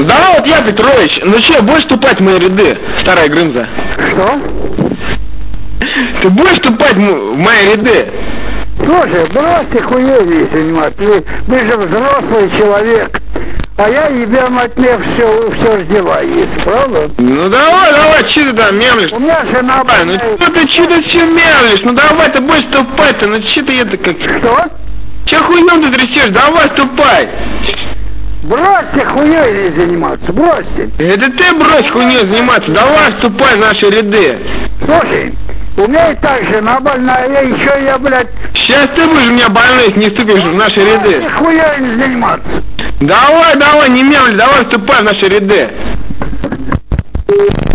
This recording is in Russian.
Да, вот я, Петрович, ну что, будешь вступать в мои ряды, старая Грымза? Что? Ты будешь вступать в мои ряды? Слушай, бросьте хуйней заниматься. Вы же взрослый человек. А я ебем-отмев все раздеваюсь, правда? Ну давай, че ты там мемлишь? У меня жена... Ну что ты все мемлишь? Ну давай, ты будешь вступать-то, ну че ты это как... Что? Че хуйнём ты трясешь? Давай, вступай! Бросьте хуйней заниматься, бросьте. Это ты брось хуйней заниматься, давай вступай в наши ряды. Слушай, у меня и так жена больная, еще я, блядь... Сейчас ты будешь у меня больной, если не вступишь в наши ряды. Хуя не заниматься. Давай, не мемли, давай вступай в наши ряды.